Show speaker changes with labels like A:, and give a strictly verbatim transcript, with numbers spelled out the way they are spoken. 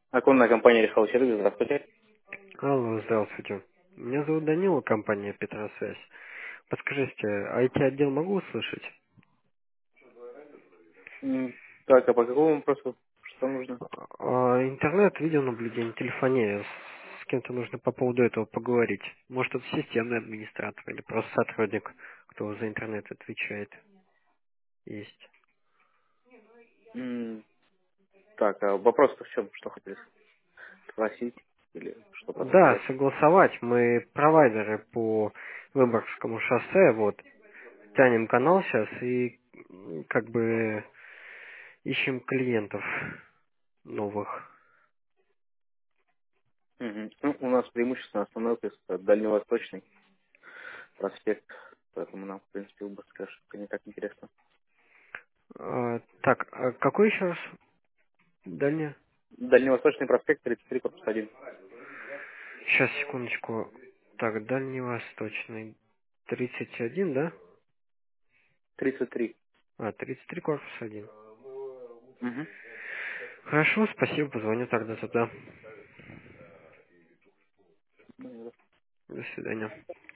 A: Оконная компания решала сервис, здравствуйте.
B: Алло, здравствуйте. Меня зовут Данила, компания Петросвязь. Подскажите, ай ти-отдел могу услышать?
A: М, Так, а по какому вопросу? Что нужно?
B: А, интернет, видеонаблюдение, телефония. С кем-то нужно по поводу этого поговорить. Может, это системный администратор или просто сотрудник, кто за интернет отвечает. Есть.
A: М, Так, а вопрос-то в чем? Что хотели спросить или что
B: Да,
A: посоветовать?
B: согласовать. Мы провайдеры по Выборгскому шоссе, вот. Тянем канал сейчас и м, как бы ищем клиентов новых.
A: Мгм. Ну, у нас преимущественно остановка это Дальневосточный проспект, поэтому нам, в принципе, Выборгская ошибка не так интересно.
B: А, так, а какой еще раз? Дальняя?
A: Дальневосточный проспект, тридцать три, корпус один.
B: Сейчас, секундочку. Так, дальневосточный. тридцать один, да?
A: тридцать три.
B: А, тридцать три, корпус один.
A: Угу.
B: Хорошо, спасибо, позвоню тогда туда. До свидания.